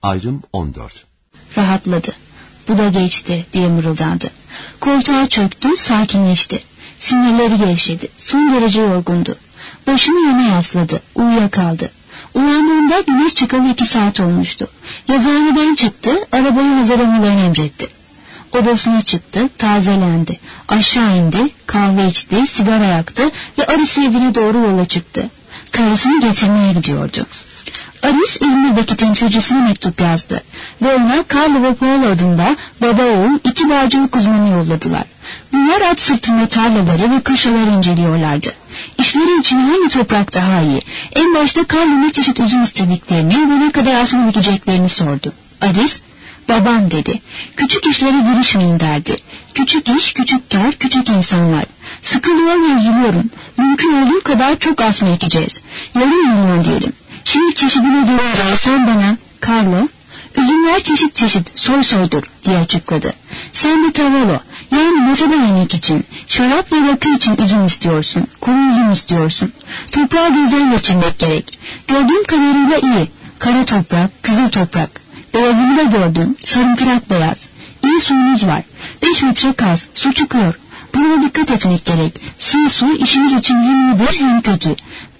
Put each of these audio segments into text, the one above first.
Ayrım 14. Rahatladı. Bu da geçti diye mırıldandı. Koltuğa çöktü, sakinleşti. Sinirleri gevşedi. Son derece yorgundu. Başını yana yasladı. Uyuyakaldı. Uyandığında güneş çıkalı 2 saat olmuştu. Yazıhaneden çıktı, arabayı hazırlamalarını emretti. Odasına çıktı, tazelendi. Aşağı indi, kahve içti, sigara yaktı ve Aris'in evine doğru yola çıktı. Karısını getirmeye gidiyordu. Aris İzmir'deki temsilcisine mektup yazdı ve ona Carlo ve Paolo adında baba oğul 2 bağcılık uzmanı yolladılar. Bunlar at sırtında tarlaları ve kaşaları inceliyorlardı. İşleri için hangi toprak daha iyi? En başta Carlo ne çeşit üzüm istediklerini ve ne kadar asma dikeceklerini sordu. Aris, babam dedi. Küçük işlere girişmeyin derdi. Küçük iş, küçük kar, küçük insanlar. Sıkılıyor ve üzülüyorum. Mümkün olduğu kadar çok asma ekeceğiz. Yarım milyon diyelim. Şimdi çeşidini görünce sen bana, Carlo, üzümler çeşit çeşit, soy soydur diye açıkladı. Sen de tavolo, yani masada yemek için, şarap ve rakı için üzüm istiyorsun, kuru üzüm istiyorsun. Toprağı gözden geçirmek gerek. Gördüğüm kadarıyla iyi. Kara toprak, kızıl toprak. Beyazını da gördüm, sarımtırak beyaz. İyi suyunuz var. 5 metre kaz, su çıkıyor. Buna dikkat etmek gerek. Sığ su işimiz için hem iyidir hem kötü.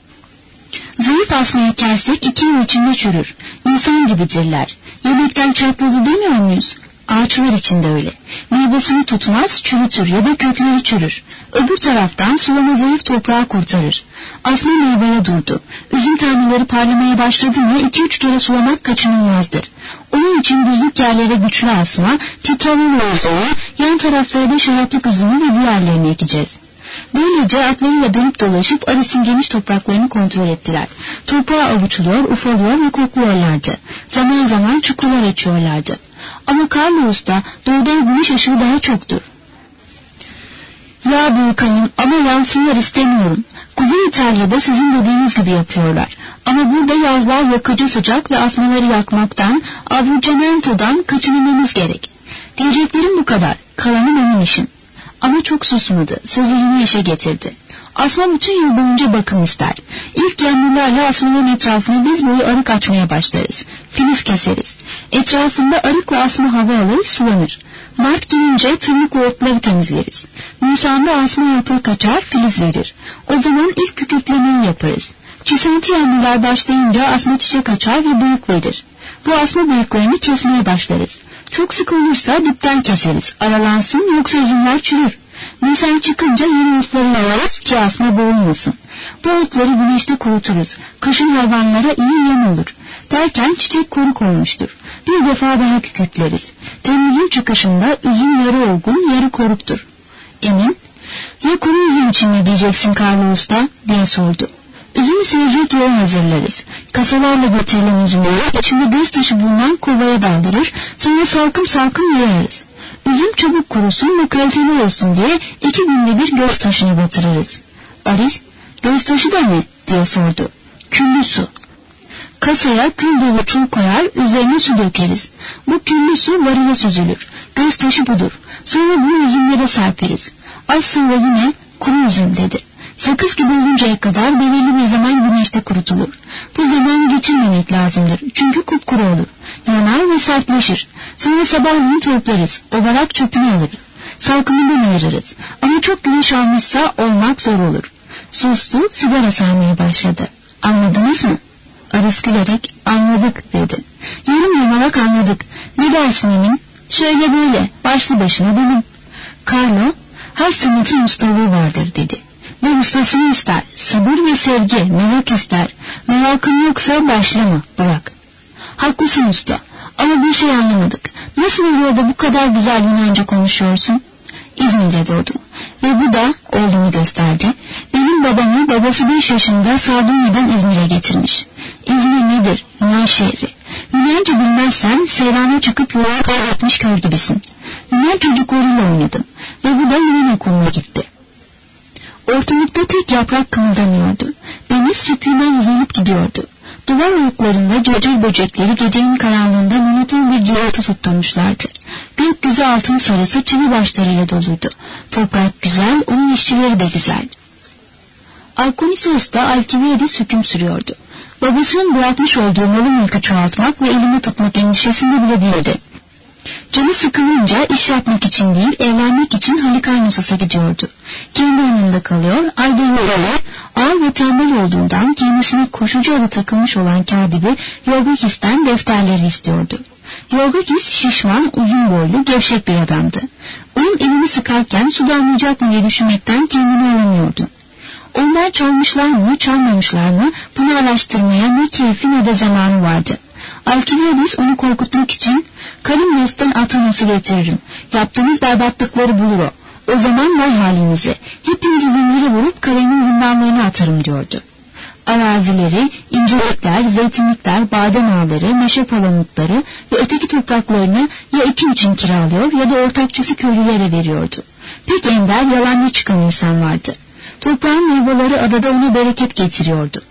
Zayıf asma ekersek 2 yıl içinde çürür. İnsan gibidirler. Yemekten çatladı demiyor muyuz? Ağaçlar için de öyle. Meyvesini tutmaz, çürütür ya da kökleri çürür. Öbür taraftan sulama zayıf toprağı kurtarır. Asma meyveye durdu. Üzüm taneleri parlamaya başladı mı 2-3 kere sulamak kaçınılmazdır. Onun için düzlük yerlere güçlü asma, titravolu üzümü, yan taraflara da şaraplık üzümü ve diğerlerini ekeceğiz. Böylece atlarıyla dönüp dolaşıp Aris'in geniş topraklarını kontrol ettiler. Toprağı avuçluyor, ufalıyor ve kokluyorlardı. Zaman zaman çukurlar açıyorlardı. Ama Carlo Usta doğuda güneş ışığı daha çoktur. Ya büyük hanım, ama yansınlar istemiyorum. Kuzey İtalya'da sizin dediğiniz gibi yapıyorlar. Ama burada yazlar yakıcı sıcak ve asmaları yakmaktan, Avrupa'dan kaçınmamız gerek. Diyeceklerim bu kadar. Kalanı benim işim. Ama çok susmadı. Sözü yine işe getirdi. Asma bütün yıl boyunca bakım ister. İlk yağmurlarla asmanın etrafına diz boyu arık açmaya başlarız. Filiz keseriz. Etrafında arıkla asma hava alır, sulanır. Mart gelince tırmıkla otları temizleriz. Nisan'da asma yaprak açar, filiz verir. O zaman ilk kükürtlemeyi yaparız. Çisenti yağmurlar başlayınca asma çiçek açar ve bıyık verir. Bu asma bıyıklarını kesmeye başlarız. Çok sık olursa dipten keseriz. Aralansın, yoksa üzümler çürür. Nisan çıkınca yeni otları yalarız ki asma boğulmasın. Bu otları güneşte kuruturuz. Kışın hayvanlara iyi yem olur. Derken çiçek koruk olmuştur. Bir defa daha kükürtleriz. Temmuz'un çıkışında üzüm yarı olgun, yarı koruktur. Emin, ya kuru üzüm için ne diyeceksin Carlo Usta diye sordu. Üzümü sevecek yol hazırlarız. Kasalarla getirilen üzümleri içinde göz taşı bulunan kovaya daldırır, sonra salkım salkım yayarız. Üzüm çabuk kurusun ve kaliteli olsun diye 2 günde bir göz taşını batırırız. Aris, göz taşı da ne diye sordu. Küllü su. Kasaya kül dolu çul koyar, üzerine su dökeriz. Bu küllü su varıya süzülür. Göz taşı budur. Sonra bunu üzümlere serperiz. Az sonra yine kuru üzüm dedi. Sakız gibi oluncaya kadar belirli bir zaman güneşte kurutulur. Bu zamanı geçirmemek lazımdır. Çünkü kupkuru olur. Yanar ve sertleşir. Sonra sabahleyin toplarız. Ovarak çöpünü alırız. Salkımından ayırırız. Ama çok güneş almışsa olmak zor olur. Sustu, sigara sarmaya başladı. Anladınız mı? Aris gülerek anladık dedi. Yarım yamalak anladık. Ne dersin Emin? Şöyle böyle, başlı başına bilim. Carlo, her sanatın ustalığı vardır dedi. Ve ustasını ister, sabır ve sevgi, merak ister. Merakın yoksa başlama, bırak. Haklısın usta, ama bir şey anlamadık. Nasıl oluyor da bu kadar güzel Yunanca konuşuyorsun? İzmir'de doğdum. Ve bu da oğlumu gösterdi. Benim babamı babası 5 yaşında Sardunya'dan İzmir'e getirmiş. İzmir nedir? Yunan şehri. Yunanca bilmezsen seyrana çıkıp yola kaybetmiş kör gibisin. Yunan çocuklarıyla oynadım. Ve bu da Yunan okuluna gitti. Ortalıkta tek yaprak kımıldamıyordu. Deniz sütünden uzanıp gidiyordu. Duvar oyuklarında cırcır böcekleri gecenin karanlığında monoton bir cıvıltı tutturmuşlardı. Gökyüzü altın sarısı çivi başlarıyla doluydu. Toprak güzel, onun işçileri de güzel. Alkonisos da Alkibiades hüküm sürüyordu. Babasının bırakmış olduğu malı mülkü çoğaltmak ve elinde tutmak endişesinde bile değildi. Canı sıkılınca iş yapmak için değil, eğlenmek için Halikarnassos'a gidiyordu. Kendi yanında kalıyor, ayda yolları, ağır ve tembel olduğundan kendisine koşucu adı takılmış olan katibi Yorgakis'ten defterleri istiyordu. Yorgakis şişman, uzun boylu, gevşek bir adamdı. Onun elini sıkarken su damlayacak mı diye düşünmekten kendini alamıyordu. Onlar çalmışlar mı, çalmamışlar mı bunu araştırmaya ne keyfi ne de zamanı vardı. Alkibiades onu korkutmak için Kalimnos'tan Atanas'ı getiririm. Yaptığınız berbatlıkları bulur o. O zaman vay halinize. Hepinizi zincire vurup kalemin zindanlarına atarım diyordu. Arazileri, incelikler, zeytinlikler, badem ağları, meşe palamutları ve öteki topraklarını ya ekim için kiralıyor ya da ortakçısı köylülere veriyordu. Pek ender, yalancı çıkan insan vardı. Toprağın meyveleri adada ona bereket getiriyordu.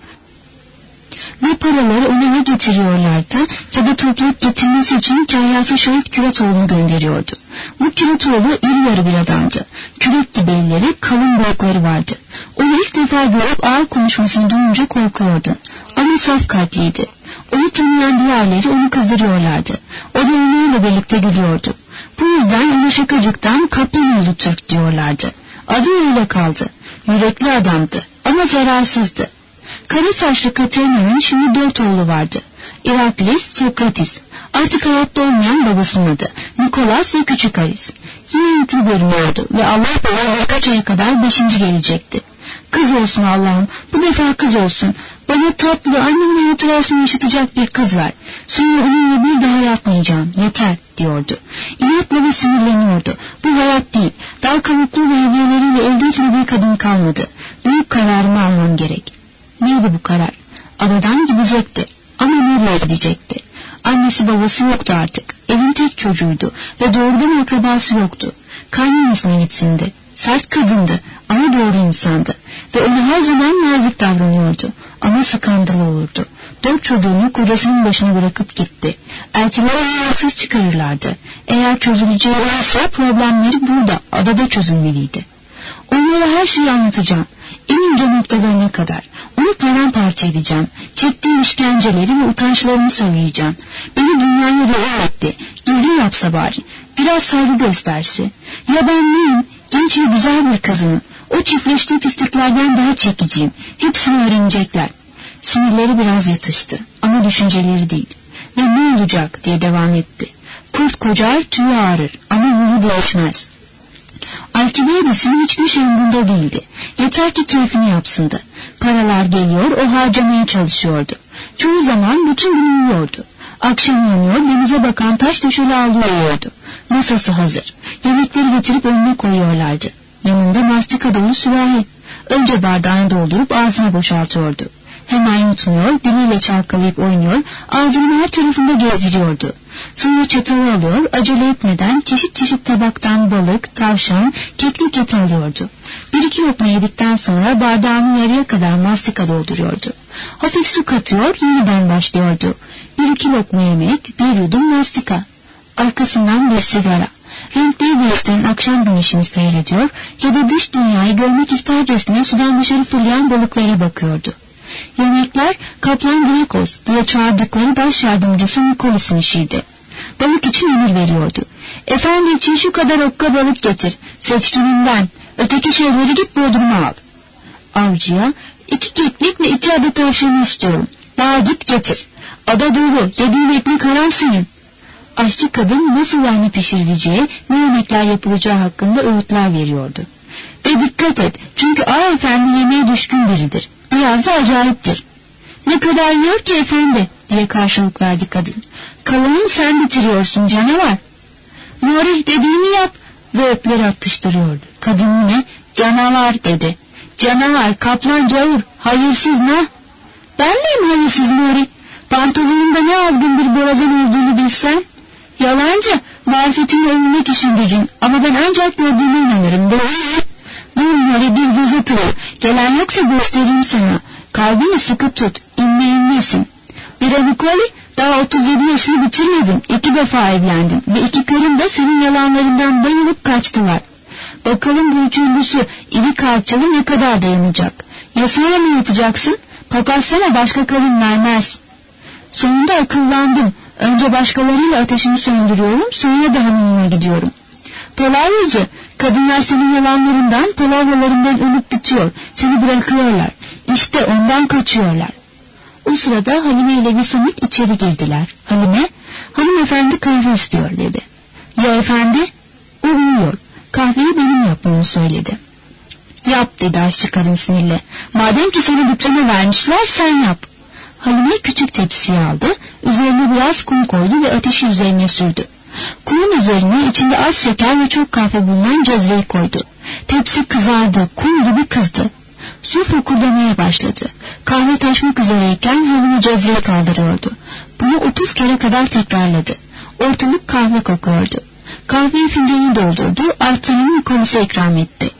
Ve paraları ona ne getiriyorlardı ya da toplayıp getirmesi için kahyası şahit Küratoğlu'nu gönderiyordu. Bu Küratoğlu iri yarı bir adamdı. Kürek gibi elleri, kalın boyakları vardı. Onu ilk defa görüp ağır konuşmasını duyunca korkuyordu. Ama saf kalpliydi. Onu tanıyan diğerleri onu kızdırıyorlardı. O da onlarla birlikte gülüyordu. Bu yüzden ona şakacıktan Kaplanoğlu Türk diyorlardı. Adı öyle kaldı. Yürekli adamdı ama zararsızdı. Kara saçlı Katerina'nın şimdi 4 oğlu vardı. Iraklis, Sokratis. Artık hayatta olmayan babasının adı. Nikolas ve Küçük Aris. Yine yüklü görünüyordu ve Allah bana birkaç aya kadar 5. gelecekti. Kız olsun Allah'ım, bu defa kız olsun. Bana tatlı, annemin hatırasını yaşatacak bir kız ver. Sonra onunla bir daha yapmayacağım, yeter diyordu. İnatla ve sinirleniyordu. Bu hayat değil, dal kabuklu ve hediyeleriyle elde etmediği kadın kalmadı. Büyük kararımı almam gerek. Neydi bu karar? Adadan gidecekti. Ama nereye gidecekti? Annesi babası yoktu artık. Evin tek çocuğuydu ve doğrudan akrabası yoktu. Kaynanasına gitsin de. Sert kadındı ama doğru insandı. Ve ona her zaman nazik davranıyordu. Ama skandal olurdu. 4 çocuğunu kocasının başına bırakıp gitti. Eltileri haksız çıkarırlardı. Eğer çözüleceği varsa problemleri burada, adada çözülmeliydi. Onlara her şeyi anlatacağım. En ince noktalarına kadar. Onu paramparça edeceğim. Çektiğim işkenceleri ve utançlarımı söyleyeceğim. Beni dünyaya rezil etti. Gizli yapsa bari. Biraz saygı gösterse. Ya ben neyim? Genç ve güzel bir kadınım. O çiftleştiği pisliklerden daha çekiciyim. Hepsini öğrenecekler. Sinirleri biraz yatıştı. Ama düşünceleri değil. Ve ne olacak diye devam etti. Kurt kocar, tüyü ağrır. Ama ruhu değişmez. Alkibades'in hiçbir şey umurunda değildi. Yeter ki keyfini yapsındı. Paralar geliyor, o harcamaya çalışıyordu. Çoğu zaman bütün gün uyuyordu. Akşam yanıyor, denize bakan taş döşeli ağlıyordu. Masası hazır. Yemekleri getirip önüne koyuyorlardı. Yanında mastika dolu sürahi. Önce bardağını doldurup ağzına boşaltıyordu. Hemen yutmuyor, diliyle çalkalayıp oynuyor, ağzının her tarafında gezdiriyordu. Sonra çatalı alıyor, acele etmeden çeşit çeşit tabaktan balık, tavşan, keklik eti alıyordu. 1-2 lokma yedikten sonra bardağını yarıya kadar mastika dolduruyordu. Hafif su katıyor, yeniden başlıyordu. 1-2 lokma yemek, bir yudum mastika. Arkasından bir sigara. Renkleri değiştiren akşam güneşini seyrediyor ya da dış dünyayı görmek istercesine sudan dışarı fırlayan balıklara bakıyordu. Yemekler Kaplan Grekos diye çağırdıkları baş yardımcısı Nikolas'ın işiydi. Balık için emir veriyordu. Efendi için şu kadar okka balık getir. Seçkininden. Öteki şeyleri git Bodrum'a al. Avcıya 2 keklik ve 2 adet tavşanı istiyorum. Daha git getir. Ada dolu. Yediğin ekmek haram senin. Aşçı kadın nasıl yani pişirileceği, ne yemekler yapılacağı hakkında öğütler veriyordu. Ve dikkat et, çünkü ağa efendi yemeğe düşkün biridir. Biraz da acayiptir. Ne kadar yiyor ki efendi, diye karşılık verdi kadın. Kalanını sen bitiriyorsun canavar. Nuri dediğini yap, ve öpleri atıştırıyordu. Kadın yine canavar dedi. Canavar, kaplan cavur, hayırsız ne? Ben miyim hayırsız Nuri? Pantolonunda ne azgın bir borazan olduğunu bilsen. Yalancı, marifetini övünmek işin gücün, ama ben ancak gördüğüme inanırım. Dur Nuri, bir göz atılır. Gelen yoksa göstereyim sana. Kalbini sıkı tut, inmesin. Bir Nikoli, daha 37 yaşını bitirmedin, 2 defa evlendin ve 2 karın da senin yalanlarından bayılıp kaçtılar. Bakalım bu üçüncüsü iri kalçalı ne kadar dayanacak. Ya sonra ne yapacaksın? Papaz sana başka kadın vermez. Sonunda akıllandım. Önce başkalarıyla ateşimi söndürüyorum, sonra da hanımıma gidiyorum. Palavracı, kadınlar senin yalanlarından, palavralarından ölüp bitiyor. Seni bırakıyorlar. İşte ondan kaçıyorlar. O sırada Halime ile Visamit içeri girdiler. Halime, hanımefendi kahve istiyor dedi. Ya efendi? O uyuyor. Kahveyi benim yapmamı söyledi. Yap dedi aşçı kadın sinirle. Madem ki seni diploma vermişler sen yap. Halime küçük tepsiyi aldı, üzerine biraz kum koydu ve ateşi üzerine sürdü. Kumun üzerine içinde az şeker ve çok kahve bulunan cezveyi koydu. Tepsi kızardı, kum gibi kızdı. Su fokurdamaya başladı. Kahve taşmak üzereyken Halime cezveyi kaldırıyordu. Bunu 30 kere kadar tekrarladı. Ortalık kahve kokuyordu. Kahveyi fincanı doldurdu, artanın Nikolas'a ikram etti.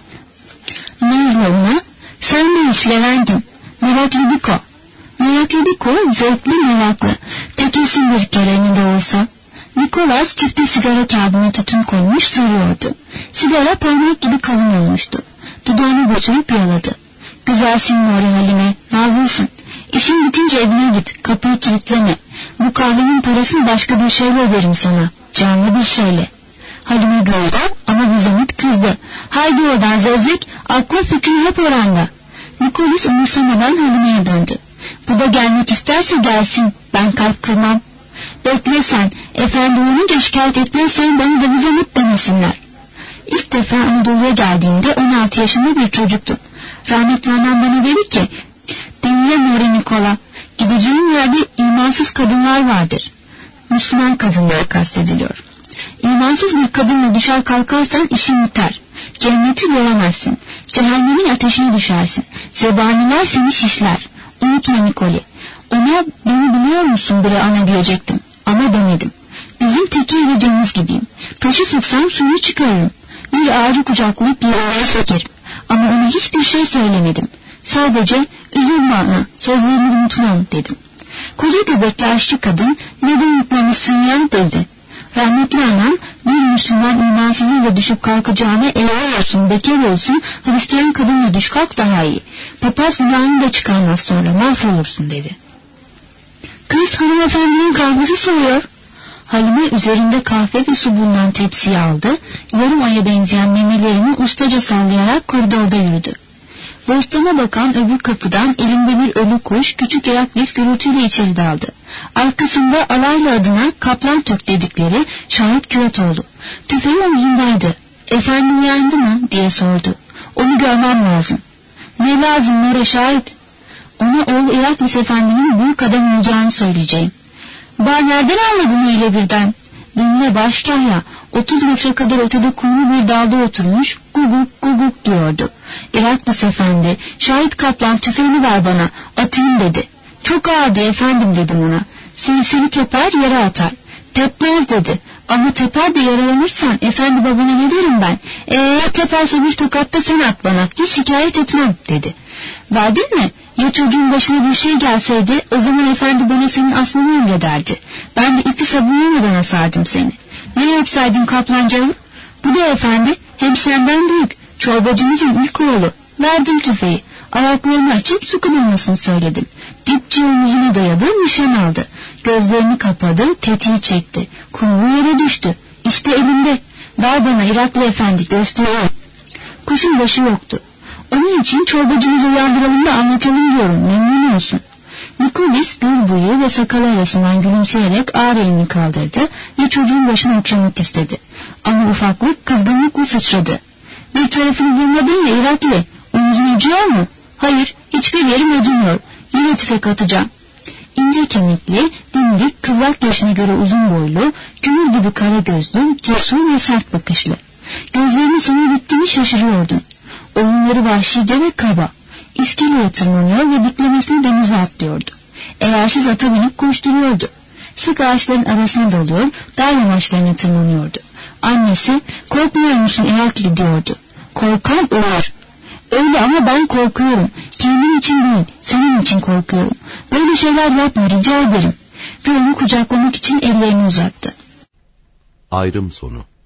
Nazlı ona, sen ne iş Levent'im? Meraklı Diko. Meraklı Diko, zevkli meraklı. Tekesin bir kere ne de olsa. Nikolas çifte sigara kağıdına tütün koymuş sarıyordu. Sigara parmak gibi kalın olmuştu. Dudağını götürüp yaladı. Güzelsin Nuri Halime, nazlısın. İşin bitince evine git, kapıyı kilitleme. Bu kahvenin parasını başka bir şeyle öderim sana. Canlı bir şeyle. Halime gördü ama Visamit kızdı. Haydi oradan zevzek, aklı fikri hep oranda. Nikolas umursamadan Halime'ye döndü. Bu da gelmek isterse gelsin, ben kalp kırmam. Bekle sen, efendi olunca şikayet etmezsen bana da Visamit demesinler. İlk defa Anadolu'ya geldiğimde 16 yaşında bir çocuktum. Rahmetli annem bana dedi ki, dinle Nuri Nikola, gideceğin yerde imansız kadınlar vardır. Müslüman kadınları kastediliyor. İmansız bir kadınla düşer kalkarsan işin biter. Cenneti göremezsin. Cehennemin ateşine düşersin. Zebaniler seni şişler. Unutma Nikoli. Ona beni biliyor musun bre ana diyecektim. Ama demedim. Bizim teki edeceğimiz gibiyim. Taşı sıksam suyunu çıkarırım. Bir ağacı kucaklayıp bir oraya sökerim. Ama ona hiçbir şey söylemedim. Sadece üzülme ana, sözlerimi unutmam dedim. Koca göbekli aşçı kadın ne de unutmamışsın ya dedi. Rahmetli anam bir Müslüman imansızıyla düşüp kalkacağına evvel olsun, bekar olsun, Hristiyan kadınla düş kalk daha iyi. Papaz günahını da çıkarmaz sonra, mahvolursun dedi. Kız hanımefendinin kahvesi soğuyor. Halime üzerinde kahve ve su bulunan tepsiyi aldı, yarım aya benzeyen memelerini ustaca sallayarak koridorda yürüdü. Bostana bakan öbür kapıdan elinde bir ölü kuş küçük Herakles gürültüyle içeri daldı. Arkasında alaylı adına Kaplan Türk dedikleri Şahit Küratoğlu. Tüfeği omzundaydı. Efendi uyandı mı diye sordu. Onu görmem lazım. Ne lazım Nure Şahit? Ona oğlu Herakles Efendi'nin büyük adam olacağını söyleyeceğim. Nereden anladın öyle birden? Dinle başkahya, 30 metre kadar ötede kumlu bir dalda oturmuş guguk guguk diyordu. Herakles Efendi, Şahit Kaplan tüfeğini ver bana, atayım dedi. Çok ağırdı efendim dedim ona. Seni teper yere atar. Tepmez dedi. Ama teper de yaralanırsan efendi babana ne derim ben? Teperse bir tokatta sen at bana, hiç şikayet etmem dedi. Verdin mi? Ya çocuğun başına bir şey gelseydi o zaman efendi bana senin asmanı emrederdi. Ben de ipi sabunlamadan asardım seni. Ne yapsaydın kaplancağım? Bu da efendi hem senden büyük, çorbacımızın ilk oğlu. Verdim tüfeği. Ayaklarını açıp su kırılmasını söyledim. Dipçi omuzuna dayadı, nişan aldı. Gözlerini kapadı, tetiği çekti. Kumru yere düştü. İşte elimde. Ver bana Herakli Efendi, gösteriyor. Kuşun başı yoktu. Onun için çorbacımızı uyandıralım da anlatalım diyorum, memnun olsun. Nikolas gül boyu ve sakalı arasından gülümseyerek ağır elini kaldırdı ve çocuğun başını okşamak istedi. Ama ufaklık kızgınlıkla sıçradı. Bir tarafını vurmadın ya Herakli, omuzun acıyor mu? Hayır, hiçbir yerim acımıyor. Yine tüfek atacağım. İnce kemikli, dimdik, kıvrak yaşına göre uzun boylu, gümür gibi kara gözlü, cesur ve sert bakışlı. Gözlerini sana diktiğini şaşırıyordun. Oyunları vahşice ve kaba. İskeleye tırmanıyor ve diklemesine denize atlıyordu. Eğersiz ata binip koşturuyordu. Sık ağaçların arasına dalıyor, dağ yamaçlarına tırmanıyordu. Annesi, korkmuyor musun Herakli diyordu. Korkan olur. Öyle ama ben korkuyorum. Kendim için değil, senin için korkuyorum. Böyle şeyler yapma, rica ederim. Ve onu kucaklamak için ellerini uzattı. Ayrım sonu.